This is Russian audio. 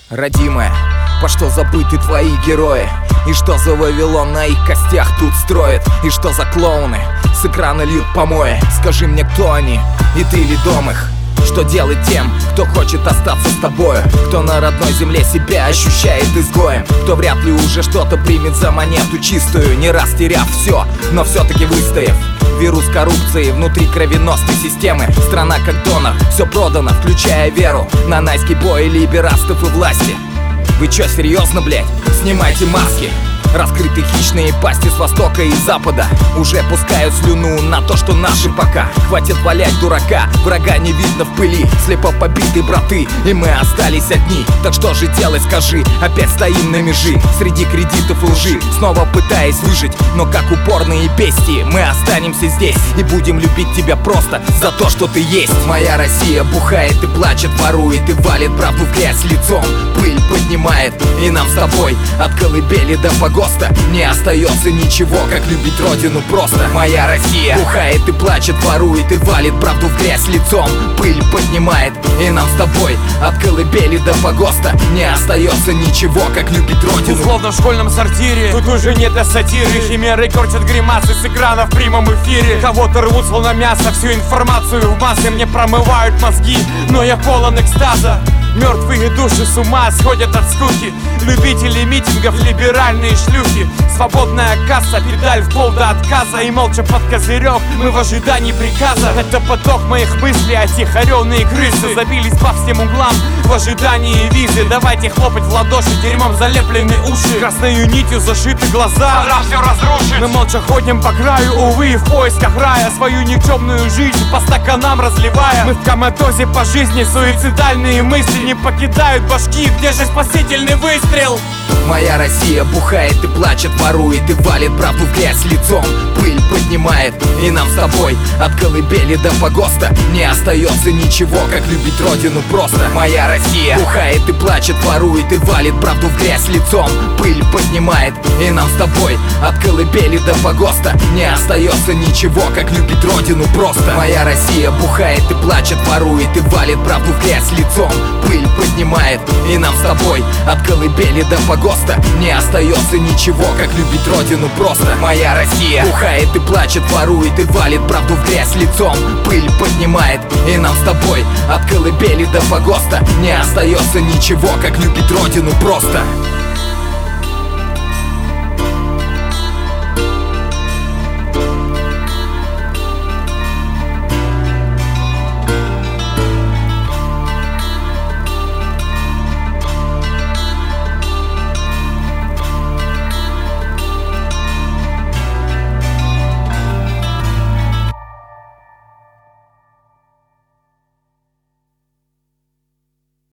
Родимая, по что забыты твои герои? И что за Вавилон на их костях тут строит? И что за клоуны с экрана льют помои? Скажи мне, кто они, и ты ли дом их? Что делать тем, кто хочет остаться с тобою? Кто на родной земле себя ощущает изгоем? Кто вряд ли уже что-то примет за монету чистую, не раз теряв все, но все-таки выстояв. Вирус коррупции внутри кровеносной системы. Страна как донор, все продано, включая веру. Нанайский бой либерастов и власти. Вы чё, серьезно, блять? Снимайте маски. Раскрыты хищные пасти с востока и запада. Уже пускают слюну на то, что наши пока. Хватит валять дурака, врага не видно в пыли. Слепо побиты браты, и мы остались одни. Так что же делать, скажи, опять стоим на межи. Среди кредитов и лжи, снова пытаясь выжить. Но как упорные бестии, мы останемся здесь. И будем любить тебя просто за то, что ты есть. Моя Россия бухает и плачет, ворует и валит правду в грязь лицом. Пыль поднимает, и нам с тобой от колыбели до погоста не остается ничего, как любить родину просто. Моя Россия бухает и плачет, ворует и валит правду в грязь лицом. Пыль поднимает, и нам с тобой от колыбели до погоста не остается ничего, как любить родину. Условно в школьном сортире тут уже нет сатиры. Химеры кортят гримасы с экрана в прямом эфире. Кого-то рвут словно мясо, всю информацию в массы мне промывают мозги, но я полон экстаза. Мертвые души с ума сходят от скуки. Любители митингов, либеральные шлюхи. Свободная касса, педаль в пол до отказа. И молча под козырек мы в ожидании приказа. Это поток моих мыслей, а тихорёные крысы забились по всем углам в ожидании визы. Давайте хлопать в ладоши, дерьмом залеплены уши. Красною нитью зашиты глаза, пора все разрушить. Мы молча ходим по краю, увы, в поисках рая. Свою никчемную жизнь по стаканам разливая. Мы в коматозе по жизни, суицидальные мысли не покидают башки, где же спасительный выстрел? Моя Россия бухает и плачет, ворует и валит правду в грязь лицом. Пыль поднимает, и нам с тобой от колыбели до погоста не остается ничего, как любить родину просто. Моя Россия бухает и плачет, ворует и валит правду в грязь лицом. Пыль поднимает, и нам с тобой от колыбели до погоста не остается ничего, как любить родину просто. Моя Россия бухает и плачет, ворует и валит правду в грязь лицом. Пыль поднимает, и нам с тобой от колыбели до погоста не остается ничего, как любить родину просто. Моя Россия бухает и плачет, ворует и валит правду в грязь лицом. Пыль поднимает, и нам с тобой от колыбели до погоста не остается ничего, как любить родину просто.